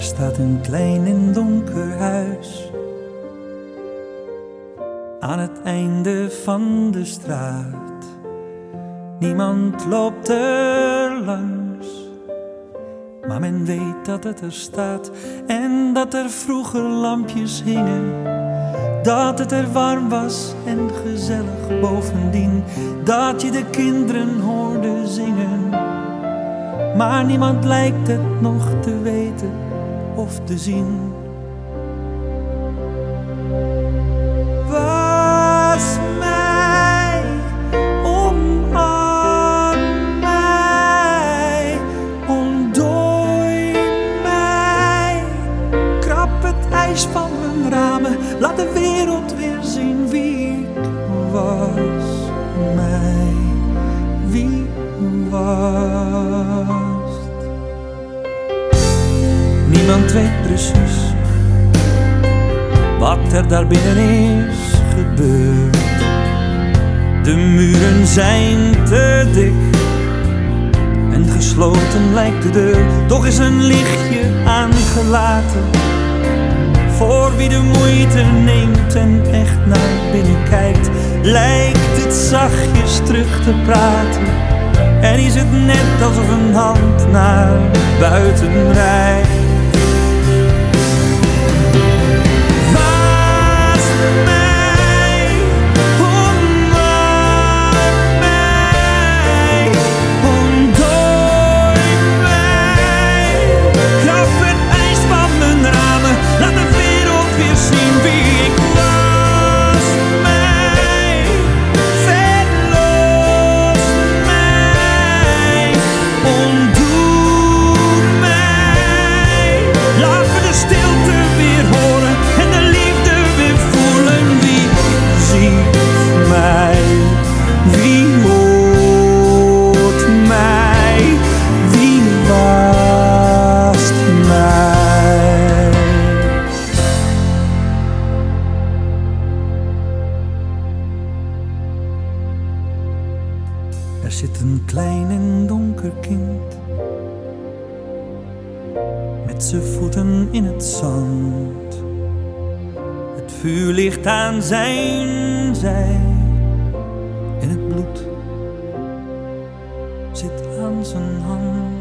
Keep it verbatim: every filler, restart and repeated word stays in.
Daar staat een klein en donker huis aan het einde van de straat. Niemand loopt er langs, maar men weet dat het er staat en dat er vroeger lampjes hingen. Dat het er warm was en gezellig bovendien, dat je de kinderen hoorde zingen. Maar niemand lijkt het nog te weten of te zien. Was mij, omarm mij, ontdooi mij. Krap het ijs van mijn ramen, laat de wereld weer zien wie ik was. Mij, wie was. Niemand weet precies wat er daar binnen is gebeurd. De muren zijn te dik en gesloten lijkt de deur. Toch is een lichtje aangelaten voor wie de moeite neemt en echt naar binnen kijkt. Lijkt het zachtjes terug te praten en is het net alsof een hand naar buiten reikt. Er zit een klein en donker kind met zijn voeten in het zand. Het vuur ligt aan zijn zij en het bloed zit aan zijn hand.